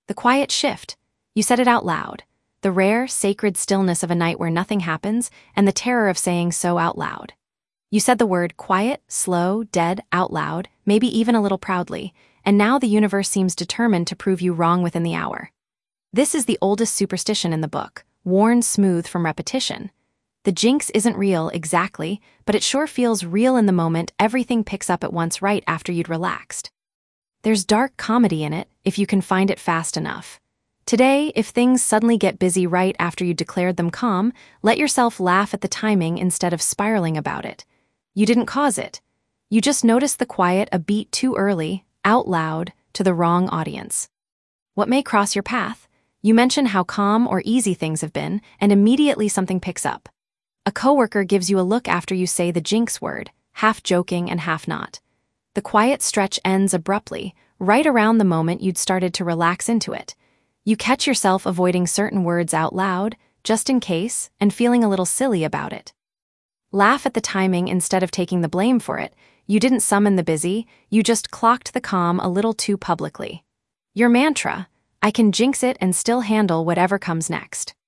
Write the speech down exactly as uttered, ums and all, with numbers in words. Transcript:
The quiet shift. You said it out loud. The rare, sacred stillness of a night where nothing happens, and the terror of saying so out loud. You said the word quiet, slow, dead out loud, maybe even a little proudly, and now the universe seems determined to prove you wrong within the hour. This is the oldest superstition in the book, worn smooth from repetition. The jinx isn't real exactly, but it sure feels real in the moment everything picks up at once right after you'd relaxed. There's dark comedy in it, if you can find it fast enough. Today, if things suddenly get busy right after you declared them calm, let yourself laugh at the timing instead of spiraling about it. You didn't cause it. You just noticed the quiet a beat too early, out loud, to the wrong audience. What may cross your path? You mention how calm or easy things have been, and immediately something picks up. A coworker gives you a look after you say the jinx word, half joking and half not. The quiet stretch ends abruptly, right around the moment you'd started to relax into it. You catch yourself avoiding certain words out loud, just in case, and feeling a little silly about it. Laugh at the timing instead of taking the blame for it. You didn't summon the busy, you just clocked the calm a little too publicly. Your mantra, I can jinx it and still handle whatever comes next.